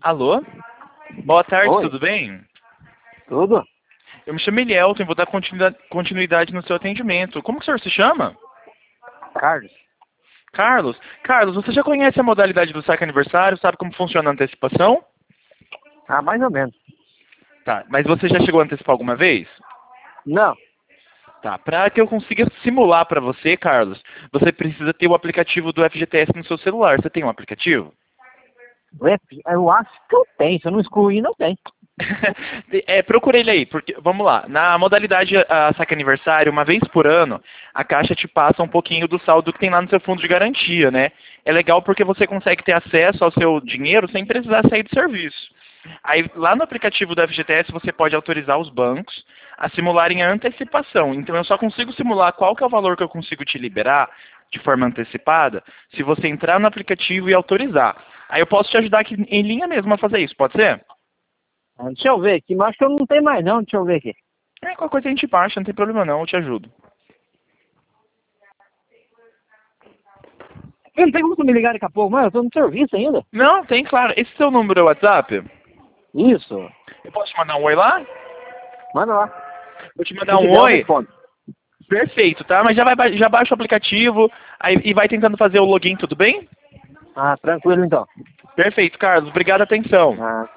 Alô? Boa tarde, Oi. tudo bem? Tudo? Eu me chamo Elielton e vou dar continuidade no seu atendimento. Como que o senhor se chama? Carlos? Carlos. Carlos, você já conhece a modalidade do saque aniversário? Sabe como funciona a antecipação? Ah, mais ou menos. Tá, mas você já chegou a antecipar alguma vez? Não. Tá, para que eu consiga simular para você, Carlos, você precisa ter o aplicativo do FGTS no seu celular. Você tem um aplicativo? Eu acho que eu tenho. Se eu não excluir, não tem. Procura ele aí, porque, vamos lá, na modalidade saque aniversário, uma vez por ano, a Caixa te passa um pouquinho do saldo que tem lá no seu fundo de garantia, né? É legal porque você consegue ter acesso ao seu dinheiro sem precisar sair do serviço. Aí, lá no aplicativo do FGTS, você pode autorizar os bancos a simularem a antecipação. Então, eu só consigo simular qual que é o valor que eu consigo te liberar de forma antecipada se você entrar no aplicativo e autorizar. Aí eu posso te ajudar aqui em linha mesmo a fazer isso, pode ser? Deixa eu ver aqui, mas acho que eu não tenho mais não. Deixa eu ver aqui. Qualquer coisa a gente baixa, não tem problema não, eu te ajudo. Eu não tem como tu me ligar daqui a pouco, mas eu tô no serviço ainda. Não, tem, claro. Esse seu número é o WhatsApp? Isso. Eu posso te mandar um oi lá? Manda lá. Vou te Se mandar um quiser, eu oi. respondo. Perfeito, tá? Mas já baixa o aplicativo aí, e vai tentando fazer o login, tudo bem? Ah, tranquilo então. Perfeito, Carlos. Obrigado, atenção. Ah.